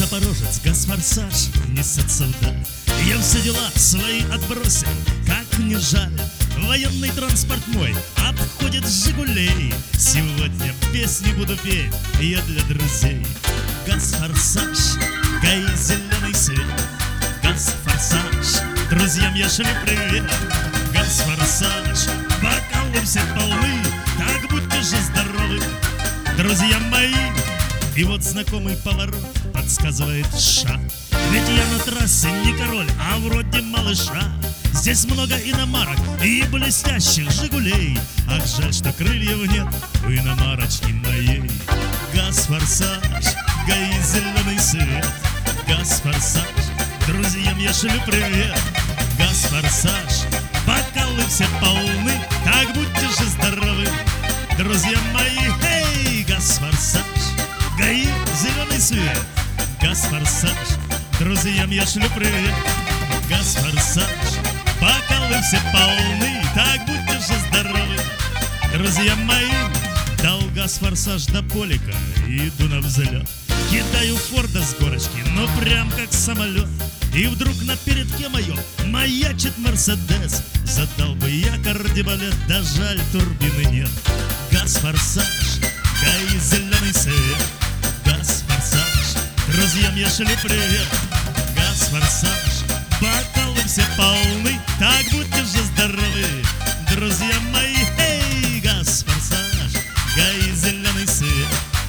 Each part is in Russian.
Запорожец, газ-форсаж несется вдаль. Я все дела свои отбросил, как не жаль. Военный транспорт мой обходит «Жигулей». Сегодня песни буду петь я для друзей. Газ-форсаж, ГАИ, зеленый свет. Газ-форсаж, друзьям я шлю привет. Газ-форсаж, бокалы все полны, так будьте же здоровы, друзья мои. И вот знакомый поворот подсказывает шаг. Ведь я на трассе не король, а вроде малыша. Здесь много иномарок и блестящих «Жигулей». Ах, жаль, что крыльев нет у иномарочки моей. Газ-форсаж, ГАИ, зеленый свет. Газ-форсаж, друзьям я шлю привет. Газ-форсаж, бокалы все полны, так будьте же здоровы, друзья мои. Эй, газ-форсаж, ГАИ, зеленый свет. Газ-форсаж, друзьям я шлю привет. Газ-форсаж, бокалы все полны, так будьте же здоровы, друзья мои. Дал газ-форсаж до Полика, иду на взлет. Кидаю Форда с горочки, ну прям как самолет. И вдруг на передке моем маячит Мерседес. Задал бы я кардебалет, да жаль, турбины нет. Газ-форсаж, ГАИ, зеленый свет. Газ-форсаж, друзьям я шлю привет. Газ-форсаж, бокалы все полны, так будьте же здоровы, друзья мои. Эй, газ-форсаж, ГАИ, зеленый свет.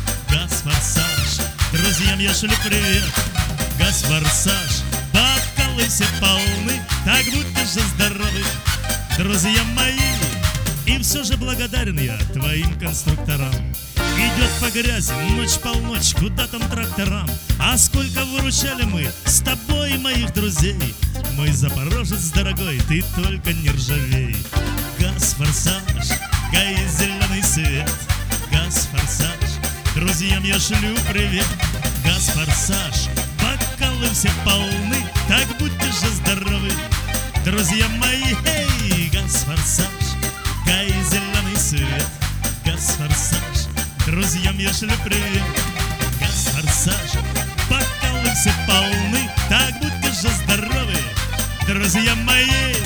Газ-форсаж, друзьям я шлю привет. Газ-форсаж, бокалы все полны, так будьте же здоровы, друзья мои. И все же благодарен я твоим конструкторам. Идет по грязи ночь-полночь, куда там тракторам. А сколько выручали мы с тобой и моих друзей. Мой запорожец дорогой, ты только не ржавей. Газ-форсаж, ГАИ, зеленый свет. Газ-форсаж, друзьям я шлю привет. Газ-форсаж, бокалы все полны, так будьте же здоровы, друзья мои. Эй, газ-форсаж, ГАИ, зеленый свет. Газ-форсаж, друзьям я шлю привет. Газ-форсаж, бокалы все полны, так будьте же здоровы, друзья мои.